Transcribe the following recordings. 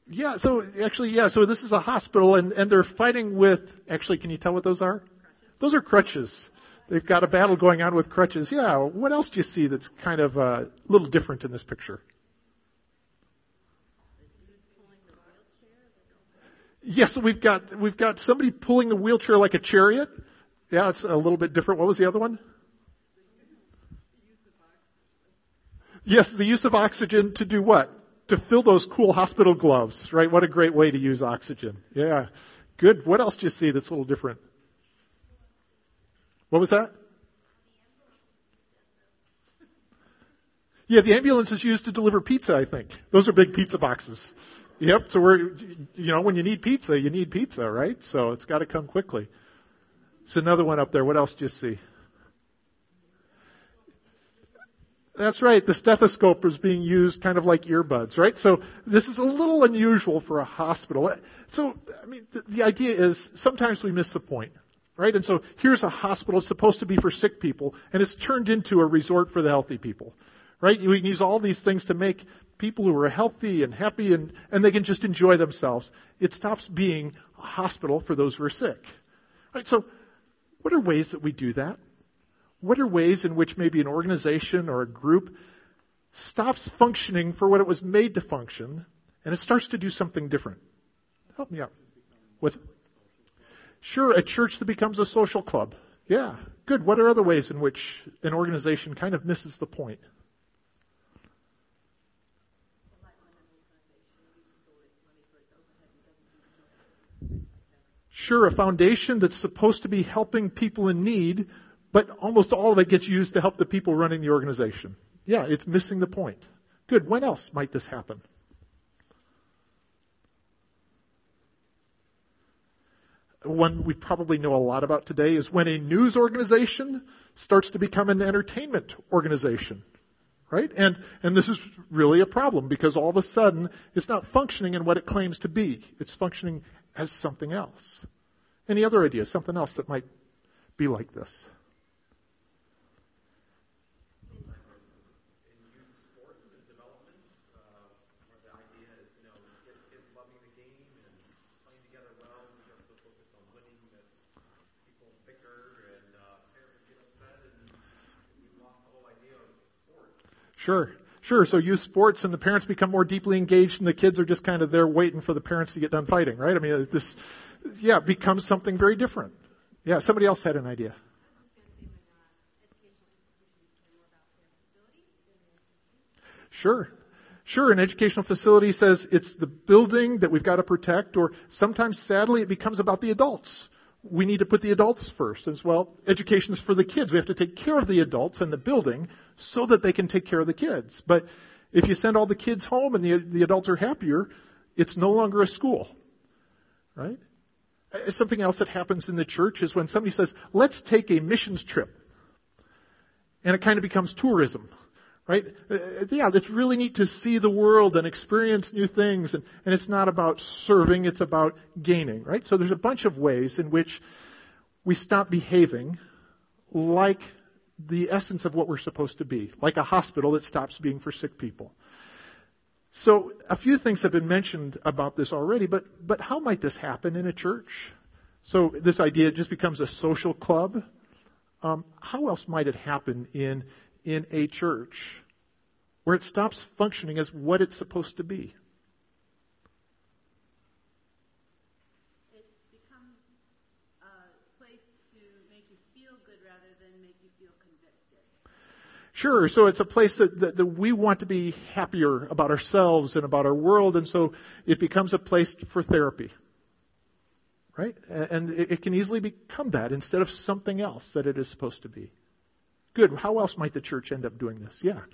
Yeah, so actually, yeah, so this is a hospital, and they're fighting with, actually, can you tell what those are? Those are crutches. They've got a battle going on with crutches. Yeah, what else do you see that's kind of a little different in this picture? Yes, we've got somebody pulling the wheelchair like a chariot. Yeah, it's a little bit different. What was the other one? Yes, the use of oxygen to do what? To fill those cool hospital gloves, right? What a great way to use oxygen. Yeah, good. What else do you see that's a little different? What was that? Yeah, the ambulance is used to deliver pizza, I think. Those are big pizza boxes. Yep, so when you need pizza, right? So it's got to come quickly. There's another one up there. What else do you see? That's right. The stethoscope is being used kind of like earbuds, right? So this is a little unusual for a hospital. So, I mean, the idea is sometimes we miss the point, right? And so here's a hospital. It's supposed to be for sick people, and it's turned into a resort for the healthy people, right? We can use all these things to make people who are healthy and happy, and they can just enjoy themselves. It stops being a hospital for those who are sick, right? So what are ways that we do that? What are ways in which maybe an organization or a group stops functioning for what it was made to function, and it starts to do something different? Help me out. What's it? Sure, a church that becomes a social club. Yeah, good. What are other ways in which an organization kind of misses the point? Sure, a foundation that's supposed to be helping people in need, but almost all of it gets used to help the people running the organization. Yeah, it's missing the point. Good. When else might this happen? One we probably know a lot about today is when a news organization starts to become an entertainment organization. Right? And this is really a problem because all of a sudden it's not functioning in what it claims to be. It's functioning as something else. Any other ideas? Something else that might be like this? Sure. So youth sports and the parents become more deeply engaged and the kids are just kind of there waiting for the parents to get done fighting, right? I mean, this, becomes something very different. Yeah, somebody else had an idea. Sure. An educational facility says it's the building that we've got to protect, or sometimes, sadly, it becomes about the adults. We need to put the adults first. As well, education is for the kids. We have to take care of the adults and the building so that they can take care of the kids. But if you send all the kids home and the adults are happier, it's no longer a school, right? Something else that happens in the church is when somebody says, let's take a missions trip. And it kind of becomes tourism, right? It's really neat to see the world and experience new things. And it's not about serving, it's about gaining, right? So there's a bunch of ways in which we stop behaving like the essence of what we're supposed to be, like a hospital that stops being for sick people. So a few things have been mentioned about this already, but how might this happen in a church? So this idea just becomes a social club. How else might it happen in a church where it stops functioning as what it's supposed to be? It becomes a place to make you feel good rather than make you feel convicted. Sure. So it's a place that we want to be happier about ourselves and about our world, and so it becomes a place for therapy. Right? And it can easily become that instead of something else that it is supposed to be. Good. How else might the church end up doing this? Yeah.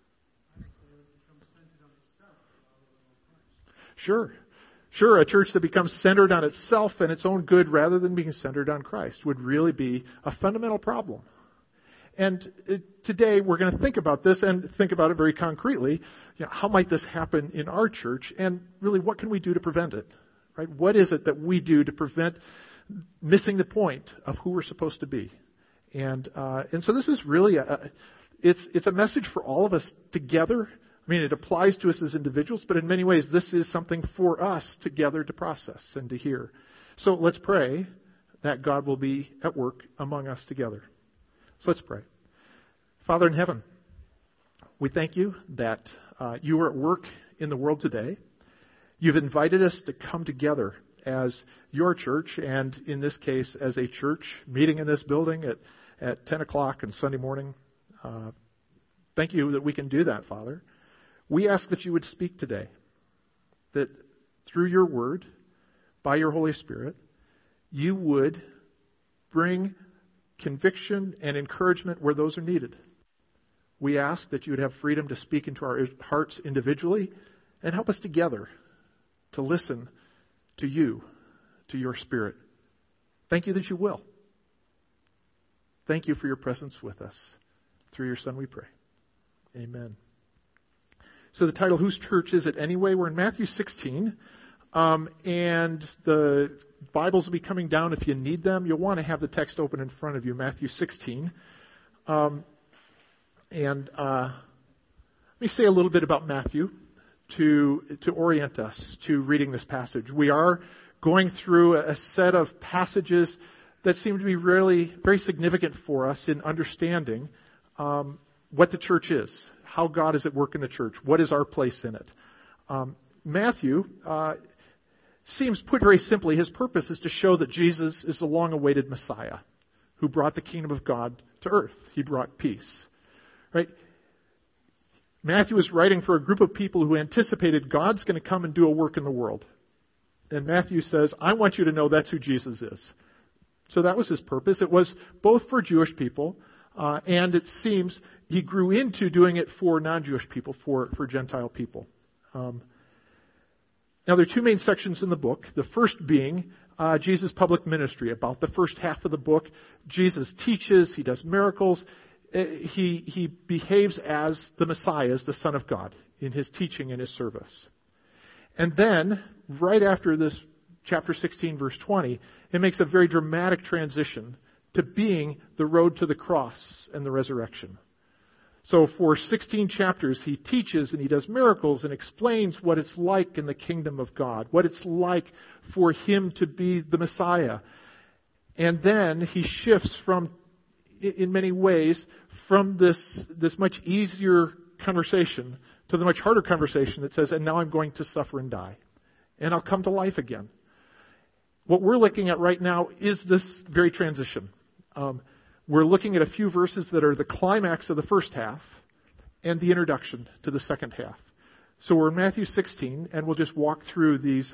Sure. A church that becomes centered on itself and its own good rather than being centered on Christ would really be a fundamental problem. And today we're going to think about this and think about it very concretely. How might this happen in our church? And really, what can we do to prevent it? Right? What is it that we do to prevent missing the point of who we're supposed to be? And so this is really it's a message for all of us together I mean, it applies to us as individuals, but in many ways, this is something for us together to process and to hear. So let's pray that God will be at work among us together. So let's pray. Father in heaven, we thank you that you are at work in the world today. You've invited us to come together as your church, and in this case, as a church meeting in this building at 10 o'clock on Sunday morning. Thank you that we can do that, Father. We ask that you would speak today, that through your word, by your Holy Spirit, you would bring conviction and encouragement where those are needed. We ask that you would have freedom to speak into our hearts individually and help us together to listen to you, to your Spirit. Thank you that you will. Thank you for your presence with us. Through your Son we pray. Amen. So the title, Whose Church Is It Anyway? We're in Matthew 16. And the Bibles will be coming down if you need them. You'll want to have the text open in front of you, Matthew 16. Let me say a little bit about Matthew to orient us to reading this passage. We are going through a set of passages that seem to be really very significant for us in understanding what the church is, how God is at work in the church, what is our place in it. Matthew seems, put very simply, his purpose is to show that Jesus is the long-awaited Messiah who brought the kingdom of God to earth. He brought peace. Right? Matthew is writing for a group of people who anticipated God's going to come and do a work in the world. And Matthew says, I want you to know that's who Jesus is. So that was his purpose. It was both for Jewish people, and it seems he grew into doing it for non-Jewish people, for Gentile people. Now, there are two main sections in the book. The first being Jesus' public ministry. About the first half of the book, Jesus teaches, he does miracles. He behaves as the Messiah, as the Son of God, in his teaching and his service. And then, right after this, chapter 16, verse 20, it makes a very dramatic transition to being the road to the cross and the resurrection. So for 16 chapters, he teaches and he does miracles and explains what it's like in the kingdom of God, what it's like for him to be the Messiah. And then he shifts from, in many ways, from this much easier conversation to the much harder conversation that says, and now I'm going to suffer and die. And I'll come to life again. What we're looking at right now is this very transition. We're looking at a few verses that are the climax of the first half and the introduction to the second half. So we're in Matthew 16, and we'll just walk through these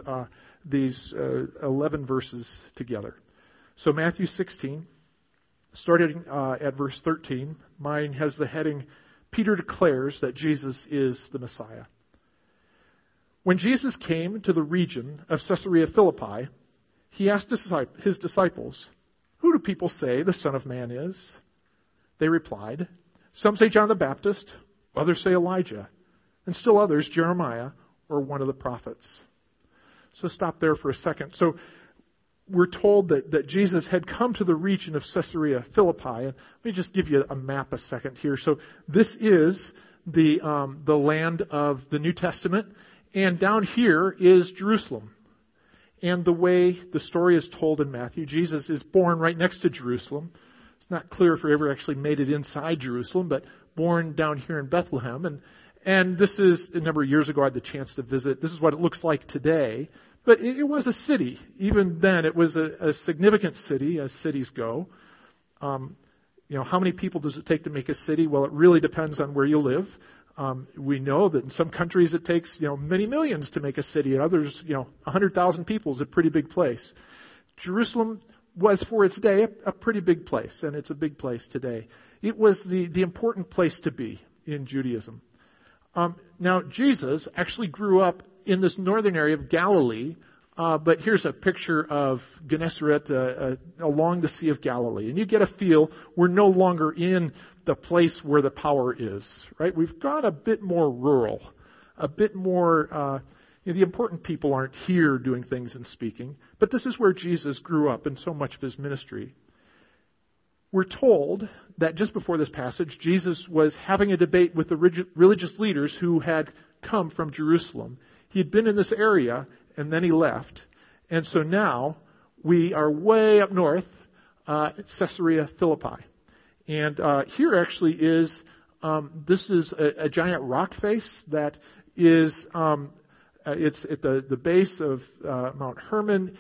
11 verses together. So Matthew 16, starting at verse 13, mine has the heading, Peter declares that Jesus is the Messiah. When Jesus came to the region of Caesarea Philippi, he asked his disciples, who do people say the Son of Man is? They replied, some say John the Baptist, others say Elijah, and still others Jeremiah or one of the prophets. So stop there for a second. So we're told that Jesus had come to the region of Caesarea Philippi. And let me just give you a map a second here. So this is the land of the New Testament, and down here is Jerusalem. And the way the story is told in Matthew, Jesus is born right next to Jerusalem. It's not clear if he ever actually made it inside Jerusalem, but born down here in Bethlehem. And this is, a number of years ago I had the chance to visit. This is what it looks like today. But it was a city. Even then, it was a significant city, as cities go. How many people does it take to make a city? Well, it really depends on where you live. We know that in some countries it takes, many millions to make a city. In others, 100,000 people is a pretty big place. Jerusalem was, for its day, a pretty big place, and it's a big place today. It was the important place to be in Judaism. Now, Jesus actually grew up in this northern area of Galilee, but here's a picture of Gennesaret along the Sea of Galilee. And you get a feel we're no longer in the place where the power is, right? We've got a bit more rural, a bit more, the important people aren't here doing things and speaking, but this is where Jesus grew up in so much of his ministry. We're told that just before this passage, Jesus was having a debate with the religious leaders who had come from Jerusalem. He had been in this area, and then he left. And so now we are way up north at Caesarea Philippi. And here actually is, this is a giant rock face that is, it's at the base of Mount Hermon.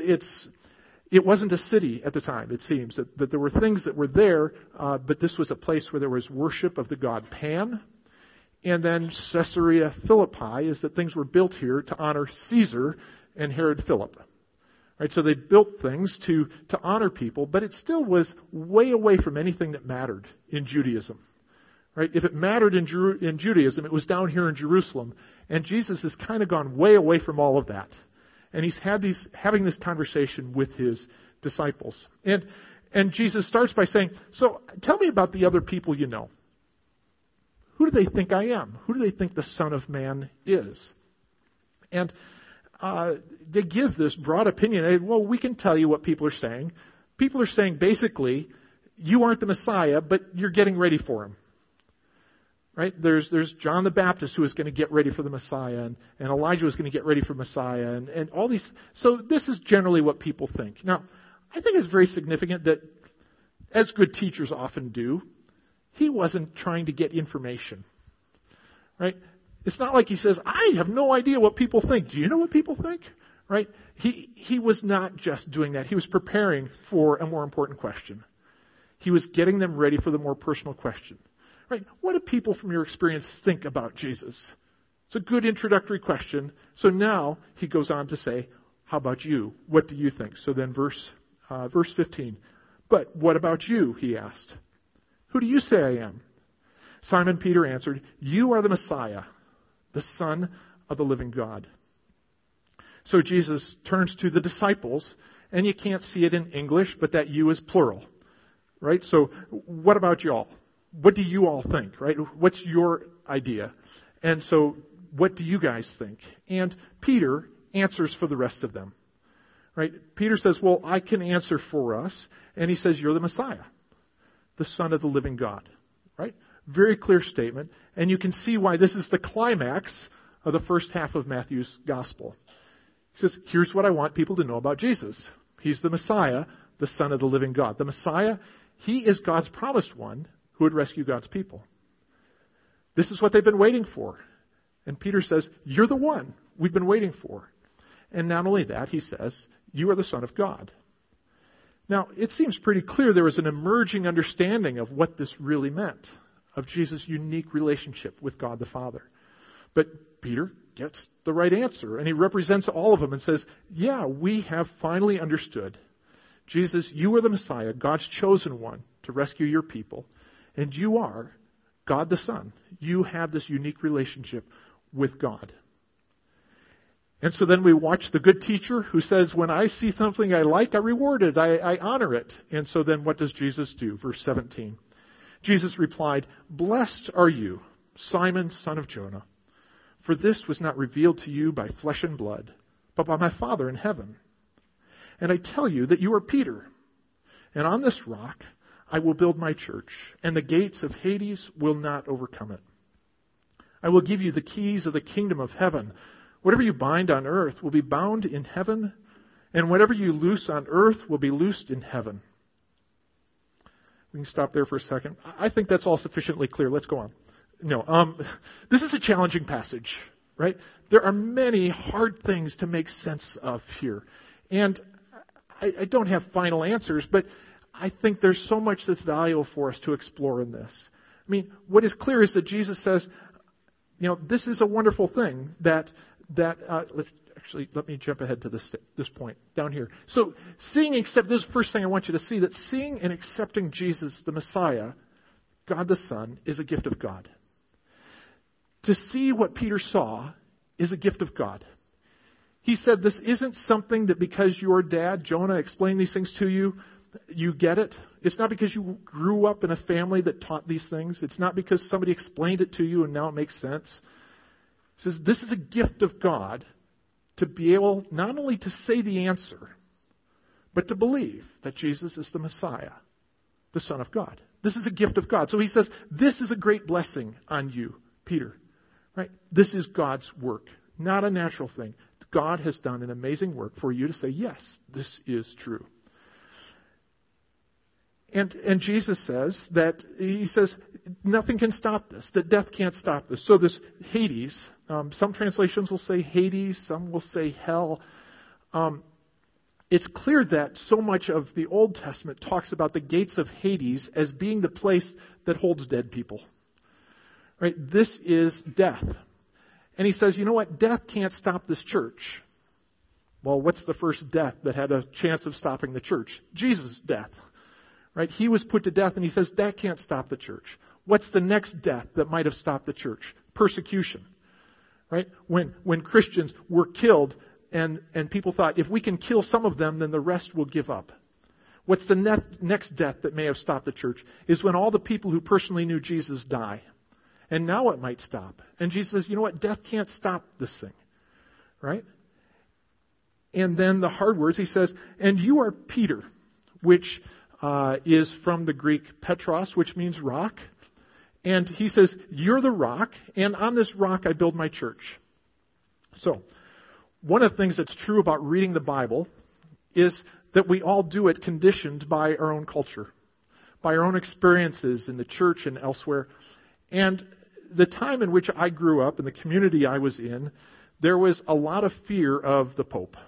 It wasn't a city at the time, it seems, that there were things that were there, but this was a place where there was worship of the god Pan. And then Caesarea Philippi is that things were built here to honor Caesar and Herod Philip. Right, so they built things to honor people, but it still was way away from anything that mattered in Judaism. Right? If it mattered in Judaism, it was down here in Jerusalem. And Jesus has kind of gone way away from all of that. And he's having this conversation with his disciples. And Jesus starts by saying, so tell me about the other people you know. Who do they think I am? Who do they think the Son of Man is? And they give this broad opinion. Well, we can tell you what people are saying. People are saying basically, you aren't the Messiah, but you're getting ready for him. Right? There's John the Baptist who is going to get ready for the Messiah, and Elijah was going to get ready for Messiah, and all these. So this is generally what people think. Now, I think it's very significant that, as good teachers often do, he wasn't trying to get information. Right? It's not like he says, I have no idea what people think. Do you know what people think? Right? He was not just doing that. He was preparing for a more important question. He was getting them ready for the more personal question. Right? What do people from your experience think about Jesus? It's a good introductory question. So now he goes on to say, how about you? What do you think? So then verse 15. But what about you? He asked. Who do you say I am? Simon Peter answered, you are the Messiah, the Son of the living God. So Jesus turns to the disciples, and you can't see it in English, but that you is plural. Right? So what about y'all? What do you all think? Right? What's your idea? And so what do you guys think? And Peter answers for the rest of them. Right? Peter says, well, I can answer for us. And he says, you're the Messiah, the Son of the living God. Right? Very clear statement. And you can see why this is the climax of the first half of Matthew's gospel. He says, here's what I want people to know about Jesus. He's the Messiah, the Son of the living God. The Messiah, he is God's promised one who would rescue God's people. This is what they've been waiting for. And Peter says, you're the one we've been waiting for. And not only that, he says, you are the Son of God. Now, it seems pretty clear there was an emerging understanding of what this really meant, of Jesus' unique relationship with God the Father. But Peter gets the right answer, and he represents all of them and says, yeah, we have finally understood. Jesus, you are the Messiah, God's chosen one to rescue your people. And you are God the Son. You have this unique relationship with God. And so then we watch the good teacher who says, when I see something I like, I reward it, I honor it. And so then what does Jesus do? Verse 17. Jesus replied, blessed are you, Simon, son of Jonah, for this was not revealed to you by flesh and blood, but by my Father in heaven. And I tell you that you are Peter, and on this rock I will build my church, and the gates of Hades will not overcome it. I will give you the keys of the kingdom of heaven. Whatever you bind on earth will be bound in heaven, and whatever you loose on earth will be loosed in heaven. We can stop there for a second. I think that's all sufficiently clear. Let's go on. No, this is a challenging passage, right? There are many hard things to make sense of here. And I don't have final answers, but I think there's so much that's valuable for us to explore in this. I mean, what is clear is that Jesus says, this is a wonderful thing that let me jump ahead to this point down here. So this is the first thing I want you to see, that seeing and accepting Jesus, the Messiah, God the Son, is a gift of God. To see what Peter saw is a gift of God. He said this isn't something that because your dad, Jonah, explained these things to you, you get it. It's not because you grew up in a family that taught these things. It's not because somebody explained it to you and now it makes sense. He says this is a gift of God to be able not only to say the answer, but to believe that Jesus is the Messiah, the Son of God. This is a gift of God. So he says, this is a great blessing on you, Peter. Right? This is God's work, not a natural thing. God has done an amazing work for you to say, yes, this is true. And Jesus says that, he says, nothing can stop this, that death can't stop this. So this Hades, some translations will say Hades, some will say hell. It's clear that so much of the Old Testament talks about the gates of Hades as being the place that holds dead people. Right? This is death. And he says, you know what? Death can't stop this church. Well, what's the first death that had a chance of stopping the church? Jesus' death. Right? He was put to death, and he says that can't stop the church. What's the next death that might have stopped the church? Persecution. Right? When Christians were killed, and people thought, if we can kill some of them, then the rest will give up. What's the next death that may have stopped the church? Is when all the people who personally knew Jesus die. And now it might stop. And Jesus says, you know what? Death can't stop this thing. Right? And then the hard words, he says, and you are Peter, which is from the Greek Petros, which means rock. And he says, you're the rock, and on this rock I build my church. So, one of the things that's true about reading the Bible is that we all do it conditioned by our own culture, by our own experiences in the church and elsewhere. And the time in which I grew up, in the community I was in, there was a lot of fear of the Pope.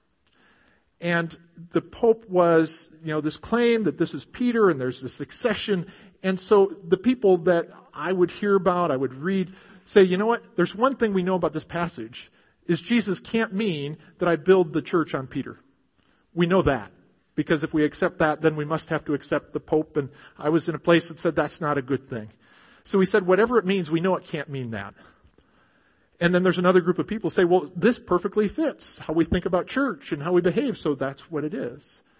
And the Pope was, this claim that this is Peter and there's this succession. And so the people that I would hear about, I would read, say, you know what? There's one thing we know about this passage, is Jesus can't mean that I build the church on Peter. We know that. Because if we accept that, then we must have to accept the Pope. And I was in a place that said that's not a good thing. So he said, whatever it means, we know it can't mean that. And then there's another group of people who say, well, this perfectly fits how we think about church and how we behave, so that's what it is.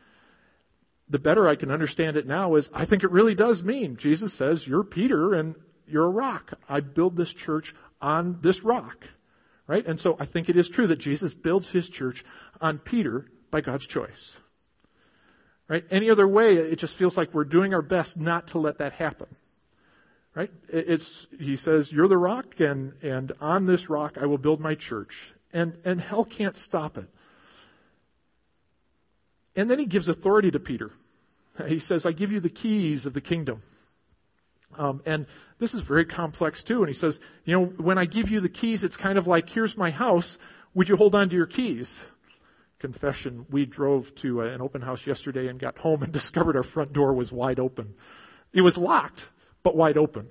The better I can understand it now is, I think it really does mean, Jesus says, you're Peter and you're a rock. I build this church on this rock. Right? And so I think it is true that Jesus builds his church on Peter by God's choice. Right? Any other way, it just feels like we're doing our best not to let that happen. Right? He says, you're the rock, and on this rock I will build my church. And hell can't stop it. And then he gives authority to Peter. He says, I give you the keys of the kingdom. And this is very complex too. And he says, when I give you the keys, it's kind of like, here's my house. Would you hold on to your keys? Confession, we drove to an open house yesterday and got home and discovered our front door was wide open. It was locked, but wide open.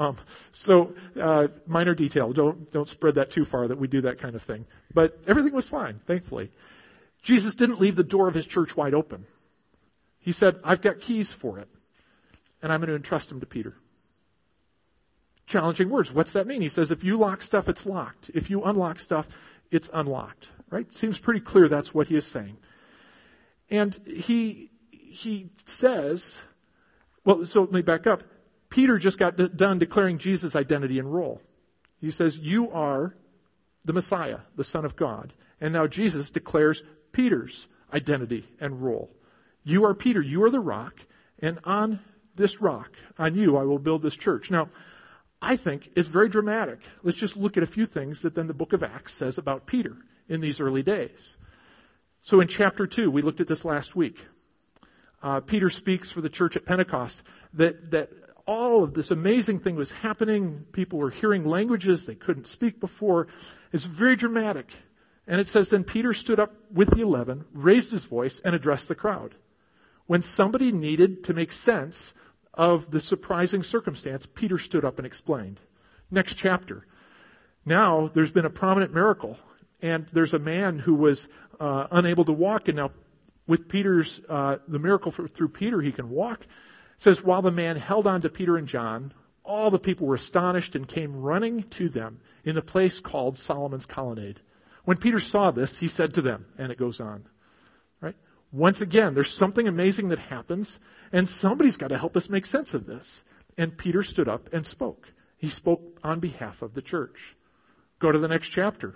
Minor detail. Don't spread that too far that we do that kind of thing. But everything was fine, thankfully. Jesus didn't leave the door of his church wide open. He said, I've got keys for it, and I'm going to entrust them to Peter. Challenging words. What's that mean? He says, if you lock stuff, it's locked. If you unlock stuff, it's unlocked. Right? Seems pretty clear that's what he is saying. And he says, so let me back up. Peter just got done declaring Jesus' identity and role. He says, you are the Messiah, the Son of God. And now Jesus declares Peter's identity and role. You are Peter, you are the rock, and on this rock, on you, I will build this church. Now, I think it's very dramatic. Let's just look at a few things that then the book of Acts says about Peter in these early days. So in chapter 2, we looked at this last week. Peter speaks for the church at Pentecost that all of this amazing thing was happening. People were hearing languages they couldn't speak before. It's very dramatic. And it says, then Peter stood up with the 11, raised his voice, and addressed the crowd. When somebody needed to make sense of the surprising circumstance, Peter stood up and explained. Next chapter. Now, there's been a prominent miracle, and there's a man who was unable to walk, and now with Peter's, the miracle through Peter, he can walk. It says, while the man held on to Peter and John, all the people were astonished and came running to them in the place called Solomon's Colonnade. When Peter saw this, he said to them, and it goes on. Right? Once again, there's something amazing that happens, and somebody's got to help us make sense of this. And Peter stood up and spoke. He spoke on behalf of the church. Go to the next chapter.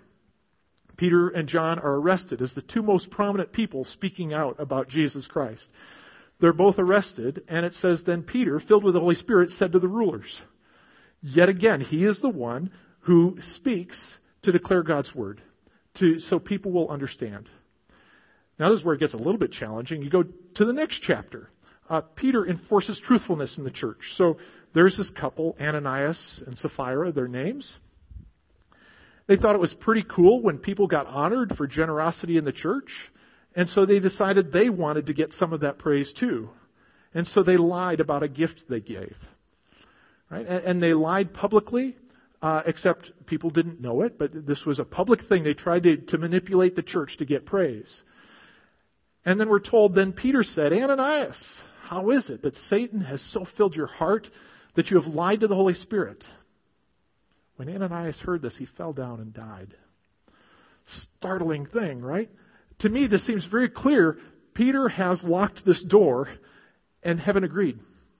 Peter and John are arrested as the two most prominent people speaking out about Jesus Christ. they're both arrested, and it says, then Peter, filled with the Holy Spirit, said to the rulers. Yet again, he is the one who speaks to declare God's word, so people will understand. Now this is where it gets a little bit challenging. You go to the next chapter. Peter enforces truthfulness in the church. So there's this couple, Ananias and Sapphira, their names. They thought it was pretty cool when people got honored for generosity in the church. And so they decided they wanted to get some of that praise too. And so they lied about a gift they gave. Right? And they lied publicly, except people didn't know it, but this was a public thing. They tried to manipulate the church to get praise. And then we're told, then Peter said, Ananias, how is it that Satan has so filled your heart that you have lied to the Holy Spirit? When Ananias heard this, he fell down and died. Startling thing, right? To me, this seems very clear. Peter has locked this door, and heaven agreed.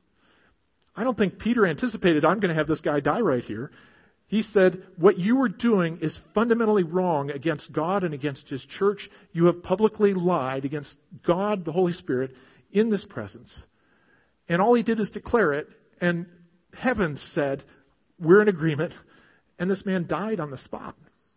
I don't think Peter anticipated, I'm going to have this guy die right here. He said, what you are doing is fundamentally wrong against God and against His church. You have publicly lied against God, the Holy Spirit, in this presence. And all he did is declare it, and heaven said, we're in agreement, and this man died on the spot.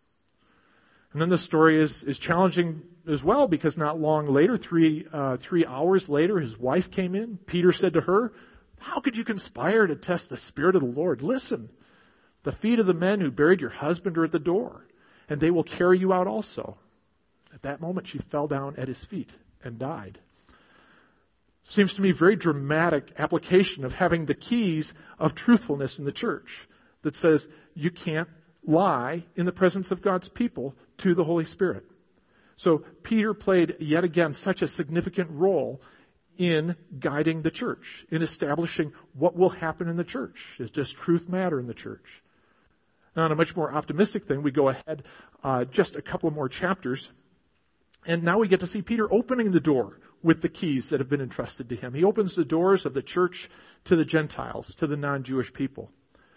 And then the story is challenging as well, because not long later, 3 hours later, his wife came in. Peter said to her, how could you conspire to test the Spirit of the Lord? Listen, the feet of the men who buried your husband are at the door, and they will carry you out also. At that moment, she fell down at his feet and died. Seems to me very dramatic application of having the keys of truthfulness in the church that says you can't lie in the presence of God's people to the Holy Spirit. So Peter played yet again such a significant role in guiding the church, in establishing what will happen in the church. Does truth matter in the church? Now, on a much more optimistic thing, we go ahead just a couple more chapters, and now we get to see Peter opening the door with the keys that have been entrusted to him. He opens the doors of the church to the Gentiles, to the non-Jewish people.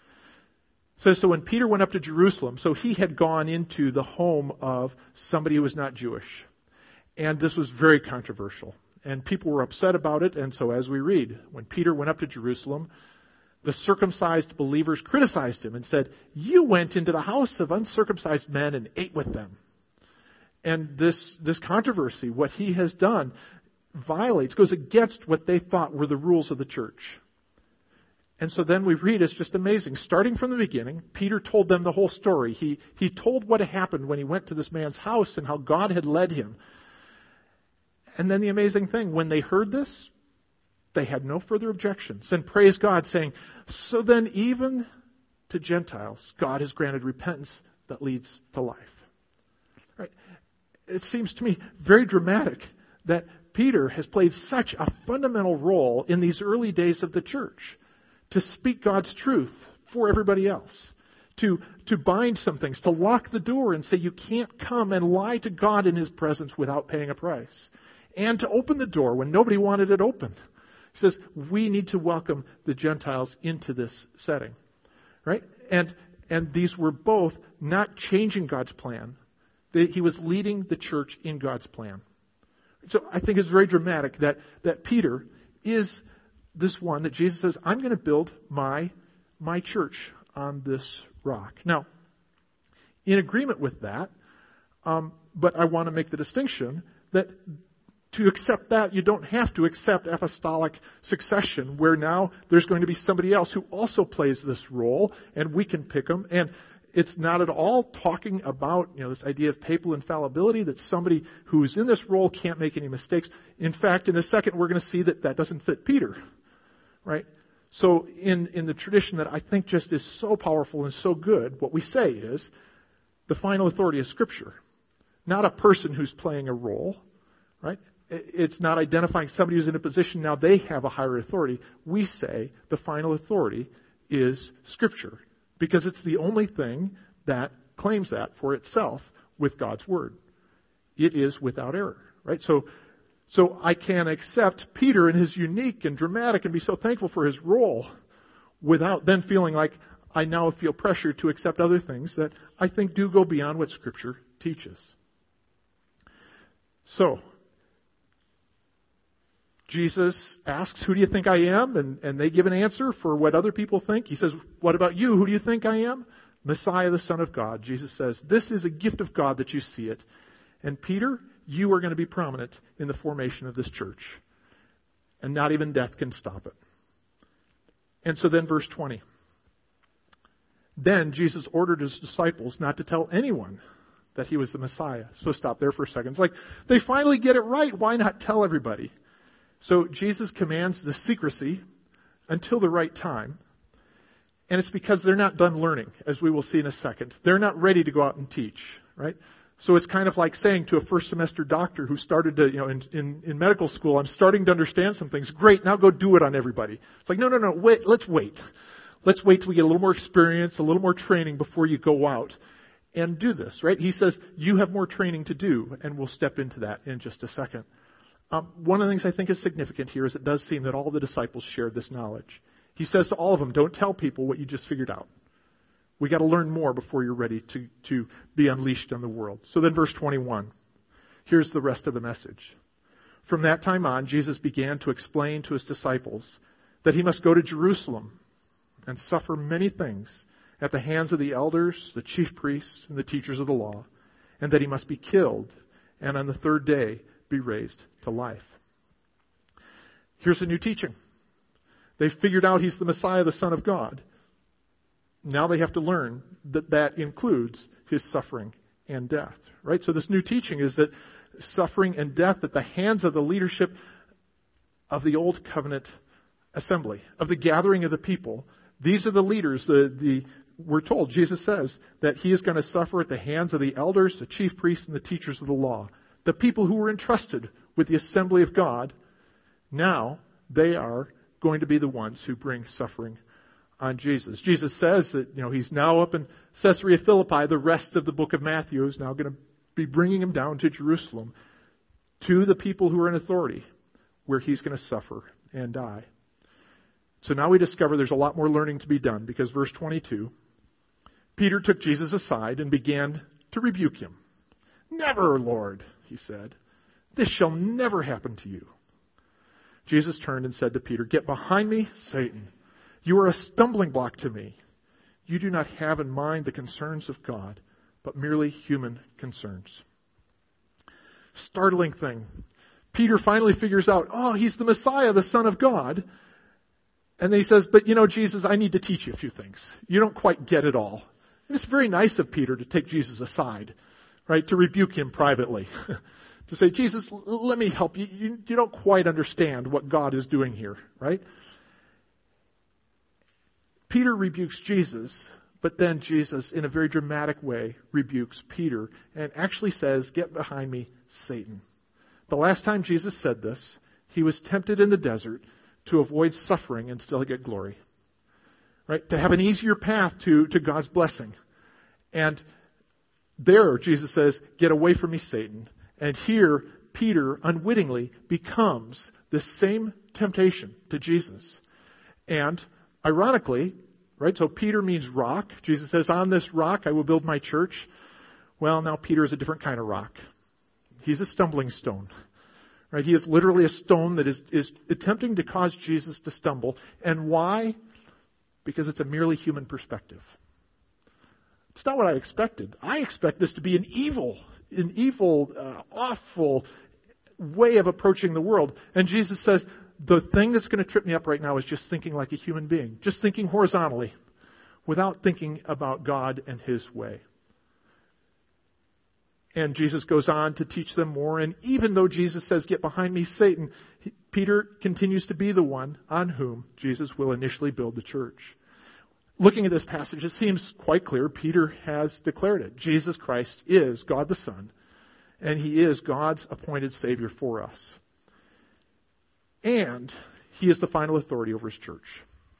It says, so when Peter went up to Jerusalem, so he had gone into the home of somebody who was not Jewish. And this was very controversial. And people were upset about it. And so as we read, when Peter went up to Jerusalem, the circumcised believers criticized him and said, you went into the house of uncircumcised men and ate with them. And this controversy, what he has done, goes against what they thought were the rules of the church. And so then we read, it's just amazing. Starting from the beginning, Peter told them the whole story. He told what had happened when he went to this man's house and how God had led him. And then the amazing thing, when they heard this, they had no further objections and praised God, saying, so then even to Gentiles, God has granted repentance that leads to life. Right? It seems to me very dramatic that Peter has played such a fundamental role in these early days of the church to speak God's truth for everybody else, to bind some things, to lock the door and say you can't come and lie to God in His presence without paying a price, and to open the door when nobody wanted it open. He says we need to welcome the Gentiles into this setting, right? And these were both not changing God's plan. He was leading the church in God's plan. So I think it's very dramatic that Peter is this one that Jesus says, I'm going to build my church on this rock. Now, in agreement with that, but I want to make the distinction that to accept that, you don't have to accept apostolic succession, where now there's going to be somebody else who also plays this role, and we can pick them. And it's not at all talking about this idea of papal infallibility, that somebody who's in this role can't make any mistakes. In fact, in a second, we're going to see that doesn't fit Peter. Right? So in the tradition that I think just is so powerful and so good, what we say is the final authority is Scripture, not a person who's playing a role. Right? It's not identifying somebody who's in a position now they have a higher authority. We say the final authority is Scripture, because it's the only thing that claims that for itself with God's Word. It is without error. Right? So I can accept Peter and his unique and dramatic and be so thankful for his role without then feeling like I now feel pressure to accept other things that I think do go beyond what Scripture teaches. So, Jesus asks, who do you think I am? And they give an answer for what other people think. He says, what about you? Who do you think I am? Messiah, the Son of God. Jesus says, this is a gift of God that you see it. And Peter, you are going to be prominent in the formation of this church. And not even death can stop it. And so then verse 20. Then Jesus ordered his disciples not to tell anyone that he was the Messiah. So stop there for a second. It's like, they finally get it right. Why not tell everybody? So Jesus commands the secrecy until the right time. And it's because they're not done learning, as we will see in a second. They're not ready to go out and teach, right? So it's kind of like saying to a first semester doctor who started to, in medical school, I'm starting to understand some things. Great, now go do it on everybody. It's like, no, wait, let's wait. Let's wait till we get a little more experience, a little more training before you go out and do this, right? He says, you have more training to do, and we'll step into that in just a second. One of the things I think is significant here is it does seem that all the disciples shared this knowledge. He says to all of them, don't tell people what you just figured out. We got to learn more before you're ready to be unleashed on the world. So then verse 21, here's the rest of the message. From that time on, Jesus began to explain to his disciples that he must go to Jerusalem and suffer many things at the hands of the elders, the chief priests, and the teachers of the law, and that he must be killed, and on the third day be raised to life. Here's a new teaching. They figured out he's the Messiah, the Son of God. Now they have to learn that that includes his suffering and death, right? So this new teaching is that suffering and death at the hands of the leadership of the Old Covenant assembly, of the gathering of the people. These are the leaders. We're told, Jesus says, that he is going to suffer at the hands of the elders, the chief priests, and the teachers of the law. The people who were entrusted with the assembly of God, now they are going to be the ones who bring suffering on Jesus. Jesus says that, he's now up in Caesarea Philippi. The rest of the book of Matthew is now going to be bringing him down to Jerusalem, to the people who are in authority, where he's going to suffer and die. So now we discover there's a lot more learning to be done, because verse 22, Peter took Jesus aside and began to rebuke him. Never, Lord, he said. This shall never happen to you. Jesus turned and said to Peter, get behind me, Satan. You are a stumbling block to me. You do not have in mind the concerns of God, but merely human concerns. Startling thing. Peter finally figures out, he's the Messiah, the Son of God. And then he says, but Jesus, I need to teach you a few things. You don't quite get it all. And it's very nice of Peter to take Jesus aside, right? To rebuke him privately. To say, Jesus, let me help you. You don't quite understand what God is doing here, right? Peter rebukes Jesus, but then Jesus, in a very dramatic way, rebukes Peter and actually says, get behind me, Satan. The last time Jesus said this, he was tempted in the desert to avoid suffering and still get glory. Right? To have an easier path to God's blessing. And there, Jesus says, get away from me, Satan. And here, Peter unwittingly becomes the same temptation to Jesus. And ironically, right, so Peter means rock. Jesus says, on this rock I will build my church. Well, now Peter is a different kind of rock. He's a stumbling stone. Right? He is literally a stone that is attempting to cause Jesus to stumble. And why? Because it's a merely human perspective. It's not what I expected. I expect this to be an evil, awful way of approaching the world. And Jesus says, the thing that's going to trip me up right now is just thinking like a human being. Just thinking horizontally, without thinking about God and his way. And Jesus goes on to teach them more. And even though Jesus says, get behind me, Satan, Peter continues to be the one on whom Jesus will initially build the church. Looking at this passage, it seems quite clear Peter has declared it. Jesus Christ is God the Son, and he is God's appointed Savior for us. And he is the final authority over his church.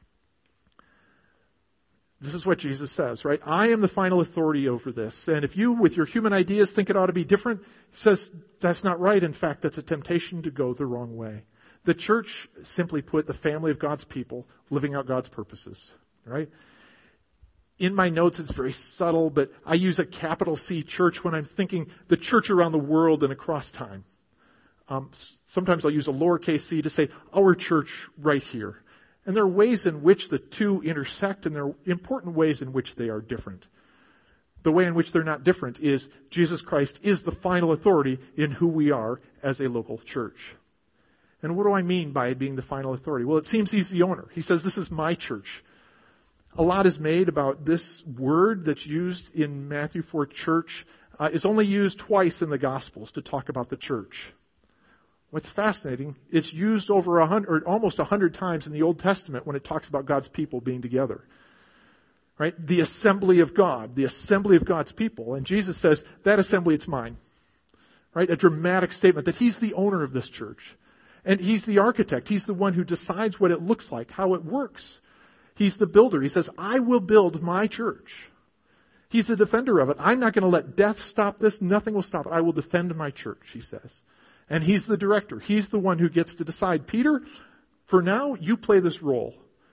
This is what Jesus says, right? I am the final authority over this. And if you, with your human ideas, think it ought to be different, he says that's not right. In fact, that's a temptation to go the wrong way. The church, simply put, the family of God's people living out God's purposes, right? In my notes, it's very subtle, but I use a capital C church when I'm thinking the church around the world and across time. Sometimes I'll use a lowercase c to say our church right here. And there are ways in which the two intersect, and there are important ways in which they are different. The way in which they're not different is Jesus Christ is the final authority in who we are as a local church. And what do I mean by being the final authority? Well, it seems he's the owner. He says, this is my church. A lot is made about this word that's used in Matthew for church. Is only used twice in the Gospels to talk about the church. What's fascinating, it's used over almost 100 times in the Old Testament when it talks about God's people being together. Right? The assembly of God, the assembly of God's people. And Jesus says, that assembly, it's mine. Right? A dramatic statement that he's the owner of this church. And he's the architect. He's the one who decides what it looks like, how it works. He's the builder. He says, I will build my church. He's the defender of it. I'm not going to let death stop this. Nothing will stop it. I will defend my church, he says. And he's the director. He's the one who gets to decide. Peter, for now, you play this role.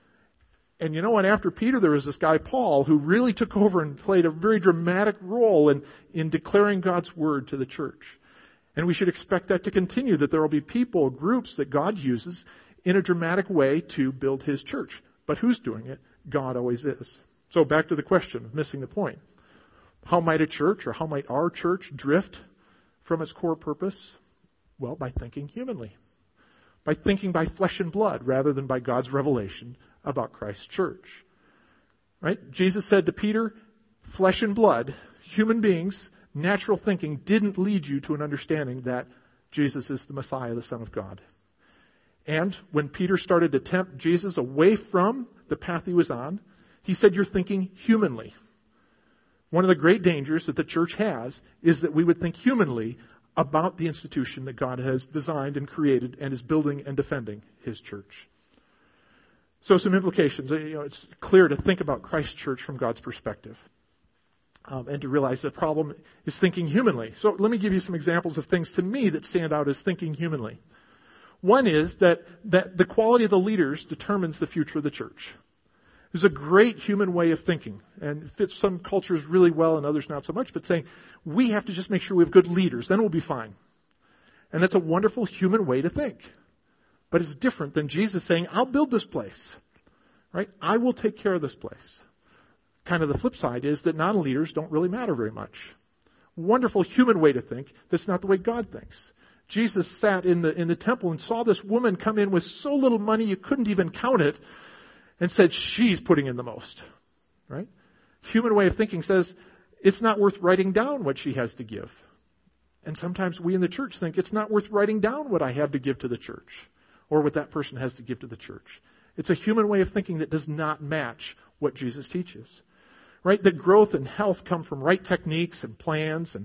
And you know what? After Peter, there was this guy, Paul, who really took over and played a very dramatic role in declaring God's word to the church. And we should expect that to continue, that there will be people, groups that God uses in a dramatic way to build his church. But who's doing it? God always is. So back to the question of missing the point. How might a church, or how might our church drift from its core purpose? Well, by thinking humanly. By thinking by flesh and blood rather than by God's revelation about Christ's church. Right? Jesus said to Peter, flesh and blood, human beings, natural thinking didn't lead you to an understanding that Jesus is the Messiah, the Son of God. And when Peter started to tempt Jesus away from the path he was on, he said, you're thinking humanly. One of the great dangers that the church has is that we would think humanly about the institution that God has designed and created and is building and defending his church. So some implications. It's clear to think about Christ's church from God's perspective. And to realize the problem is thinking humanly. So let me give you some examples of things to me that stand out as thinking humanly. One is that the quality of the leaders determines the future of the church. There's a great human way of thinking, and it fits some cultures really well and others not so much, but saying, we have to just make sure we have good leaders, then we'll be fine. And that's a wonderful human way to think. But it's different than Jesus saying, I'll build this place. Right? I will take care of this place. Kind of the flip side is that non-leaders don't really matter very much. Wonderful human way to think. That's not the way God thinks. Jesus sat in the temple and saw this woman come in with so little money you couldn't even count it, and said, she's putting in the most. Right? Human way of thinking says, it's not worth writing down what she has to give. And sometimes we in the church think it's not worth writing down what I have to give to the church, or what that person has to give to the church. It's a human way of thinking that does not match what Jesus teaches. Right? That growth and health come from right techniques and plans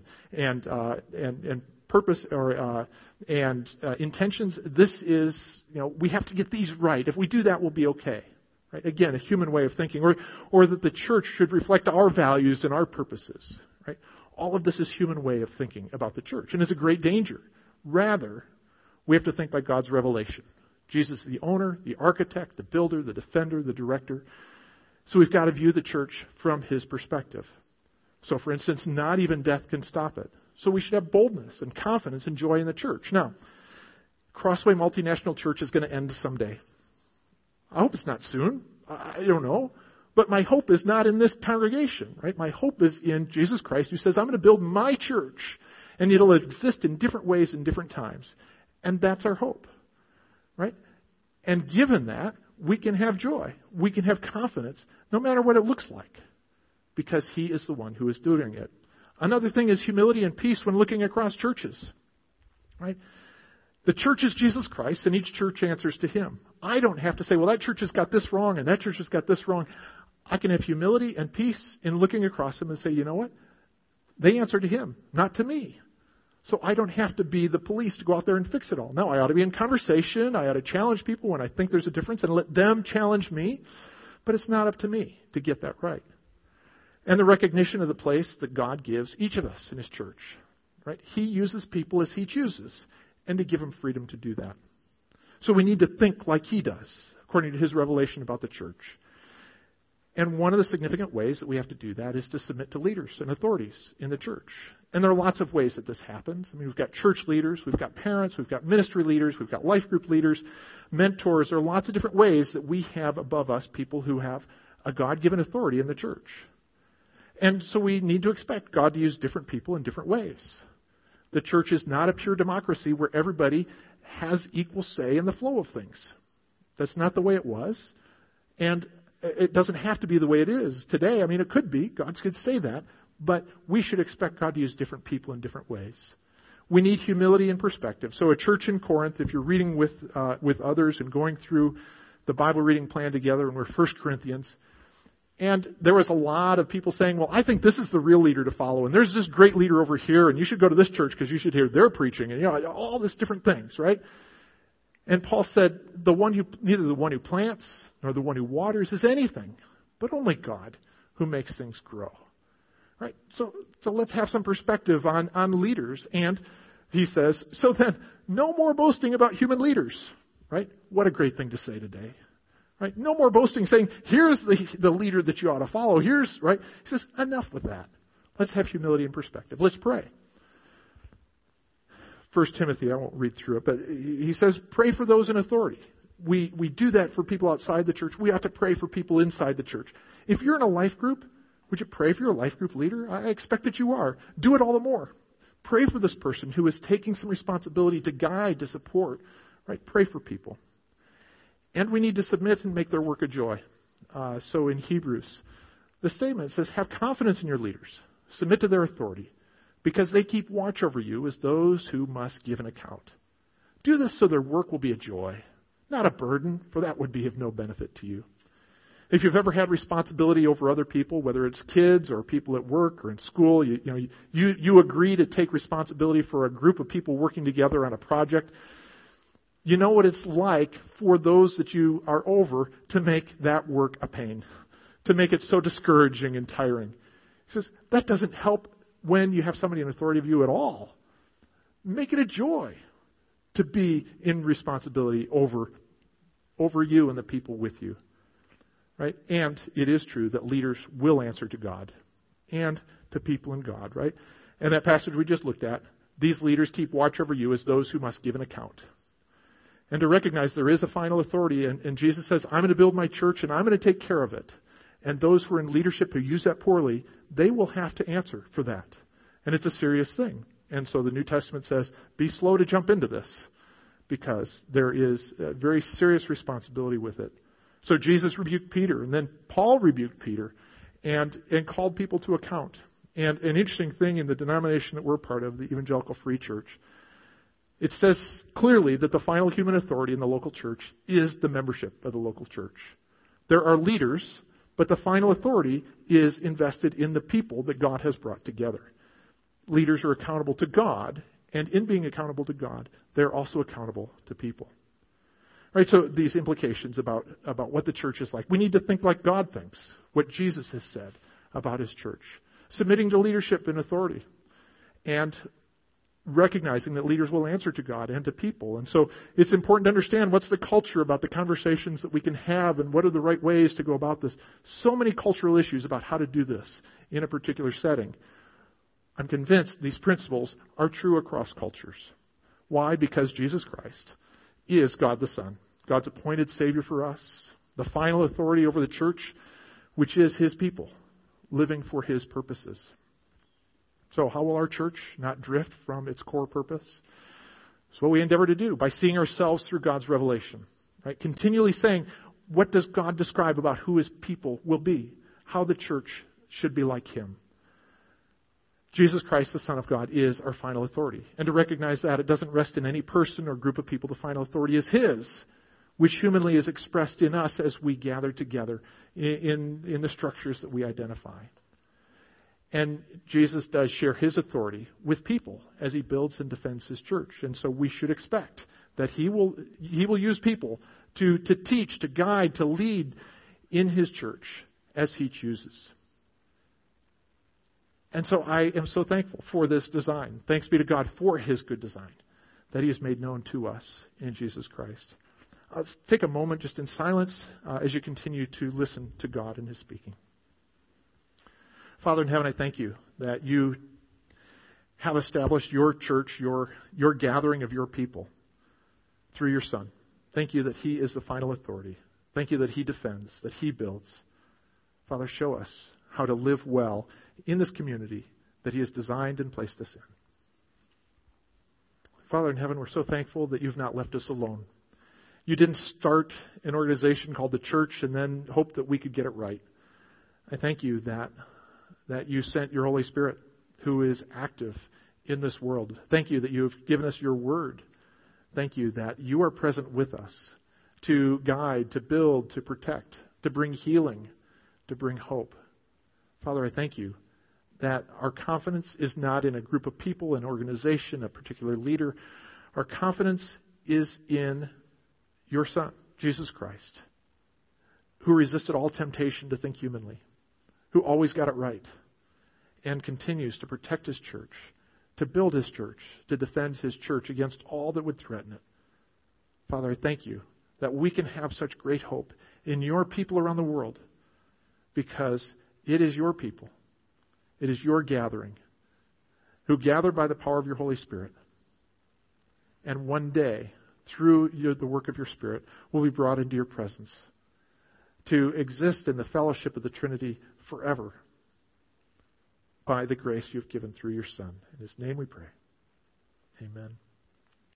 and purpose and intentions. This is, we have to get these right. If we do that, we'll be okay. Right? Again, a human way of thinking, or that the church should reflect our values and our purposes. Right? All of this is human way of thinking about the church, and is a great danger. Rather, we have to think by God's revelation. Jesus is the owner, the architect, the builder, the defender, the director. So we've got to view the church from his perspective. So, for instance, not even death can stop it. So we should have boldness and confidence and joy in the church. Now, Crossway Multinational Church is going to end someday. I hope it's not soon. I don't know. But my hope is not in this congregation, right? My hope is in Jesus Christ, who says, I'm going to build my church, and it'll exist in different ways in different times. And that's our hope, right? And given that, we can have joy. We can have confidence, no matter what it looks like, because he is the one who is doing it. Another thing is humility and peace when looking across churches, right? The church is Jesus Christ, and each church answers to him. I don't have to say, well, that church has got this wrong, and that church has got this wrong. I can have humility and peace in looking across them and say, you know what? They answer to him, not to me. So I don't have to be the police to go out there and fix it all. No, I ought to be in conversation. I ought to challenge people when I think there's a difference and let them challenge me. But it's not up to me to get that right. And the recognition of the place that God gives each of us in his church. Right? He uses people as he chooses, and to give them freedom to do that. So we need to think like he does, according to his revelation about the church. And one of the significant ways that we have to do that is to submit to leaders and authorities in the church. And there are lots of ways that this happens. I mean, we've got church leaders, we've got parents, we've got ministry leaders, we've got life group leaders, mentors. There are lots of different ways that we have above us people who have a God-given authority in the church. And so we need to expect God to use different people in different ways. The church is not a pure democracy where everybody has equal say in the flow of things. That's not the way it was. And it doesn't have to be the way it is today. I mean, it could be. God could say that. But we should expect God to use different people in different ways. We need humility and perspective. So a church in Corinth, if you're reading with others and going through the Bible reading plan together, and we're 1 Corinthians, and there was a lot of people saying, well, I think this is the real leader to follow, and there's this great leader over here, and you should go to this church because you should hear their preaching, and all these different things, right? And Paul said, neither the one who plants nor the one who waters is anything, but only God who makes things grow. Right? So let's have some perspective on leaders. And he says, so then, no more boasting about human leaders. Right? What a great thing to say today. Right? No more boasting saying, here's the leader that you ought to follow. Right? He says, enough with that. Let's have humility and perspective. Let's pray. 1 Timothy, I won't read through it, but he says, pray for those in authority. We do that for people outside the church. We ought to pray for people inside the church. If you're in a life group, would you pray for your life group leader? I expect that you are. Do it all the more. Pray for this person who is taking some responsibility to guide, to support. Right? Pray for people. And we need to submit and make their work a joy. So in Hebrews, the statement says, have confidence in your leaders. Submit to their authority, because they keep watch over you as those who must give an account. Do this so their work will be a joy, not a burden, for that would be of no benefit to you. If you've ever had responsibility over other people, whether it's kids or people at work or in school, you agree to take responsibility for a group of people working together on a project. You know what it's like for those that you are over to make that work a pain, to make it so discouraging and tiring. He says, that doesn't help when you have somebody in authority of you at all. Make it a joy to be in responsibility over you and the people with you. Right? And it is true that leaders will answer to God and to people in God, right? And that passage we just looked at, these leaders keep watch over you as those who must give an account. And to recognize there is a final authority, and Jesus says, I'm going to build my church and I'm going to take care of it. And those who are in leadership who use that poorly, they will have to answer for that. And it's a serious thing. And so the New Testament says, be slow to jump into this, because there is a very serious responsibility with it. So Jesus rebuked Peter, and then Paul rebuked Peter and called people to account. And an interesting thing in the denomination that we're part of, the Evangelical Free Church, it says clearly that the final human authority in the local church is the membership of the local church. There are leaders, but the final authority is invested in the people that God has brought together. Leaders are accountable to God, and in being accountable to God, they're also accountable to people. Right, so these implications about what the church is like. We need to think like God thinks, what Jesus has said about his church. Submitting to leadership and authority. And recognizing that leaders will answer to God and to people. And so it's important to understand what's the culture about the conversations that we can have and what are the right ways to go about this. So many cultural issues about how to do this in a particular setting. I'm convinced these principles are true across cultures. Why? Because Jesus Christ is God the Son, God's appointed Savior for us, the final authority over the church, which is his people, living for his purposes. So how will our church not drift from its core purpose? It's what we endeavor to do by seeing ourselves through God's revelation. Right? Continually saying, what does God describe about who his people will be? How the church should be like him. Jesus Christ, the Son of God, is our final authority. And to recognize that, it doesn't rest in any person or group of people. The final authority is his, which humanly is expressed in us as we gather together in the structures that we identify. And Jesus does share his authority with people as he builds and defends his church. And so we should expect that he will use people to teach, to guide, to lead in his church as he chooses. And so I am so thankful for this design. Thanks be to God for his good design that he has made known to us in Jesus Christ. Let's take a moment just in silence as you continue to listen to God and His speaking. Father in heaven, I thank you that you have established your church, your gathering of your people through your Son. Thank you that He is the final authority. Thank you that He defends, that He builds. Father, show us how to live well in this community that He has designed and placed us in. Father in heaven, we're so thankful that you've not left us alone. You didn't start an organization called the church and then hope that we could get it right. I thank you that you sent your Holy Spirit who is active in this world. Thank you that you have given us your word. Thank you that you are present with us to guide, to build, to protect, to bring healing, to bring hope. Father, I thank you that our confidence is not in a group of people, an organization, a particular leader. Our confidence is in your Son, Jesus Christ, who resisted all temptation to think humanly, who always got it right, and continues to protect His church, to build His church, to defend His church against all that would threaten it. Father, I thank you that we can have such great hope in your people around the world because it is your people. It is your gathering who gather by the power of your Holy Spirit. And one day, through the work of your Spirit, will be brought into your presence to exist in the fellowship of the Trinity forever by the grace you've given through your Son. In His name we pray. Amen.